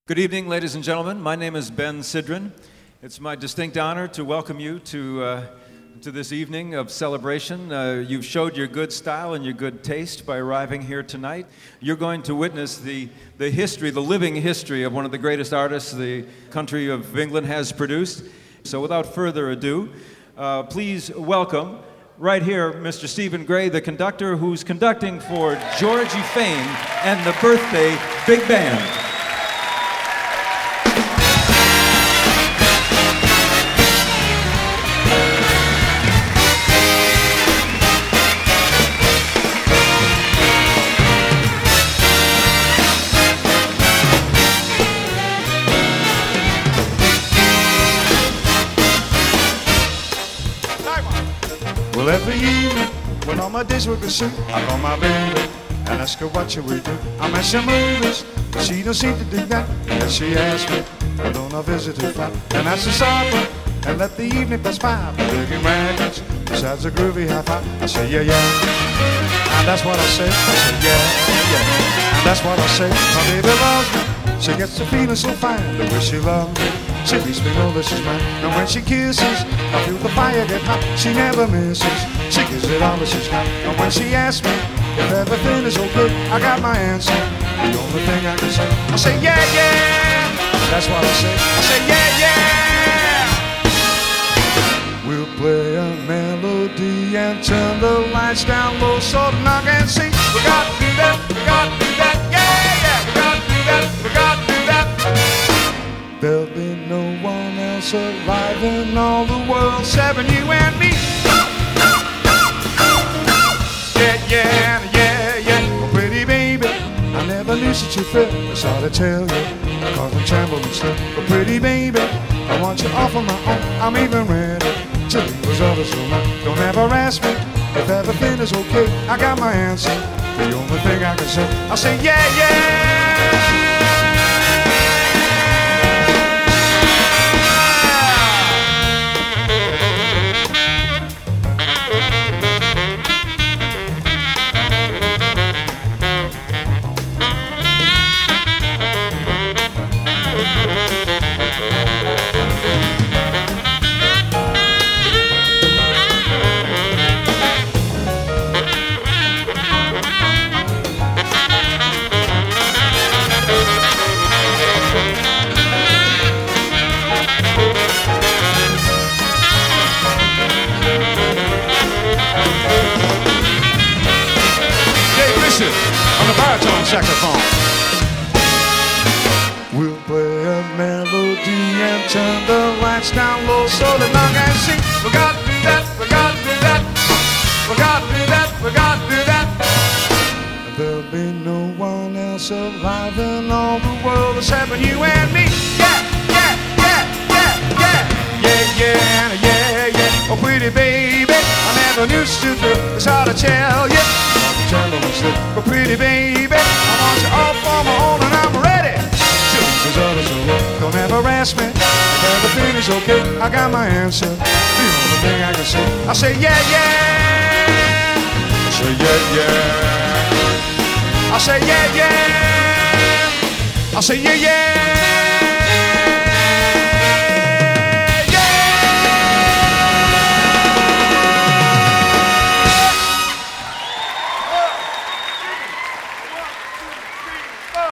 Good evening, ladies and gentlemen. My name is Ben Sidran. It's my distinct honor to welcome you to this evening of celebration. You've showed your good style and your good taste by arriving here tonight. You're going to witness the history, the living history of one of the greatest artists the country of England has produced. So without further ado, please welcome right here Mr. Stephen Gray, the conductor who's conducting for Georgie Fame and the Birthday Big Band. Well, every evening, when all my days were consumed, I call my baby and ask her what shall we do. I'm at some movies, but she don't seem to do that. And then she asks me, well, don't I visit her flat? And that's the supper, and let the evening pass by. Digging records, besides a groovy high-five. I say, yeah, yeah, and that's what I say. I say, yeah, yeah, and that's what I say. My baby loves me, she gets to feeling so fine. The way she loves me, she makes me know that she's mine. And when she kisses, I feel the fire get hot. She never misses, she gives it all that she's got. And when she asks me if everything is okay, I got my answer, the only thing I can say. I say, yeah, yeah, that's what I say. I say, yeah, yeah. We'll play a melody and turn the lights down low so that I can see. We got to do that, we got to do that, yeah, yeah. We got to do that, we got to do that. There'll be no one else alive in all the world except you and me. Yeah, yeah, yeah, yeah. Oh, pretty baby, I never knew such a thrill. It's hard to tell you, cause I'm trembling still. But pretty baby, I want you off on my own. I'm even ready to leave us others alone. Don't ever ask me if everything is okay. I got my answer, the only thing I can say. I say, yeah, yeah. On the baritone saxophone. We'll play a melody and turn the lights down low so that I can see. We got to do that, we got to do that. We got to do that, we got to do that. And there'll be no one else alive in all the world except you and me. Yeah, yeah, yeah, yeah, yeah. Yeah, yeah, yeah, yeah. Oh, pretty baby, I never knew to do. It's hard to tell you. But pretty baby, I want you all for my own and I'm ready to. Cause others are wrong. Don't ever ask me if everything is okay. I got my answer, the only thing I can say. I say yeah, yeah. I say yeah, yeah. I say yeah, yeah. I say yeah, yeah.